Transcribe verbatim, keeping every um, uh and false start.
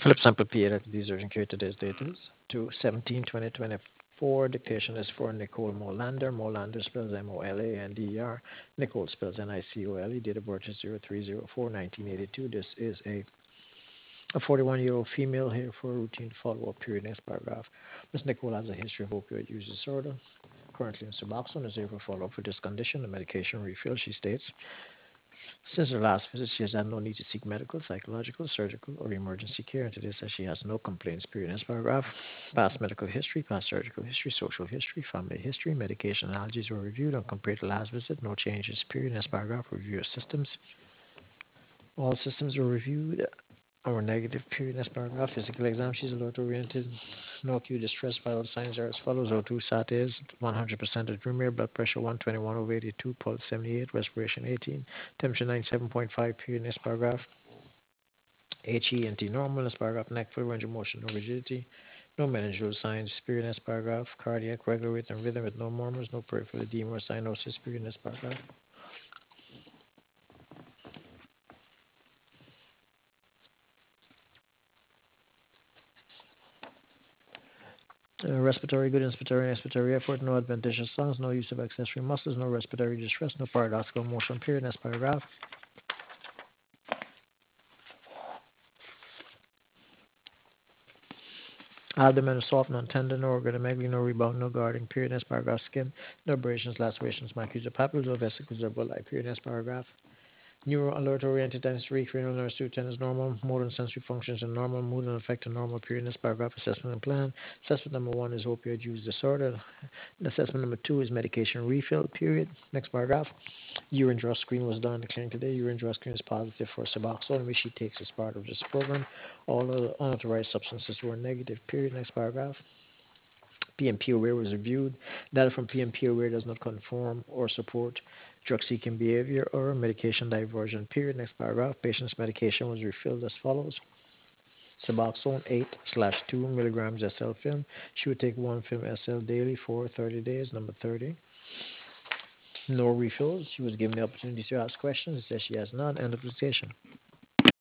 Lip sample P A that these urgent care today's date is two seventeen twenty twenty-four. Dictation is for Nicole Molander. Molander spells M O L A N D E R. Nicole spells N I C O L E. Date of birth is zero three zero four nineteen eighty-two. This is a a forty-one-year-old female here for a routine follow-up period. Next paragraph. Miss Nicole has a history of opioid use disorder. Currently in Suboxone is here for follow-up for this condition. The medication refill, she states. Since her last visit, she has had no need to seek medical, psychological, surgical, or emergency care. And today says she has no complaints. Period. Next paragraph. Past medical history, past surgical history, social history, family history, medication allergies were reviewed and compared to last visit. No changes. Period. Next paragraph. Review of systems. All systems were reviewed or negative. Period. Next paragraph. Physical exam. She's alert oriented. No acute distress. Vital signs are as follows: O two sat is one hundred percent adrenaline, blood pressure one twenty-one over eighty-two, pulse seventy-eight, respiration eighteen, temperature ninety-seven point five. Period. Next paragraph. H E N T normal. Next paragraph. Neck full range of motion, no rigidity. No meningeal signs. Period. Next paragraph. Cardiac regular rate and rhythm with no murmurs, no peripheral edema or cyanosis. Period. Next paragraph. Uh, respiratory good, inspiratory, expiratory effort, no adventitious sounds, no use of accessory muscles, no respiratory distress, no paradoxical motion. Period. Next paragraph. Abdomen is soft, non tender, no organomegaly, no rebound, no guarding. Period. Next paragraph. Skin, no abrasions, lacerations, maculae, papules, or vesicles, or blood. Period. Next paragraph. Neuro alert oriented dentistry, cranial nerve two ten is normal, motor and sensory functions are normal, mood and affect are normal. Period. Next paragraph. Assessment and plan. Assessment number one is opioid use disorder. Assessment number two is medication refill. Period. Next paragraph. Urine draw screen was done in the clinic today. Urine draw screen is positive for Suboxone, which she takes as part of this program. All other unauthorized substances were negative. Period. Next paragraph. P M P aware was reviewed. Data from P M P aware does not conform or support drug seeking behavior or medication diversion. Period. Next paragraph. Patient's medication was refilled as follows: Suboxone eight slash two milligrams S L film. She would take one film S L daily for thirty days. Number thirty. No refills. She was given the opportunity to ask questions. It says she has none. End of citation.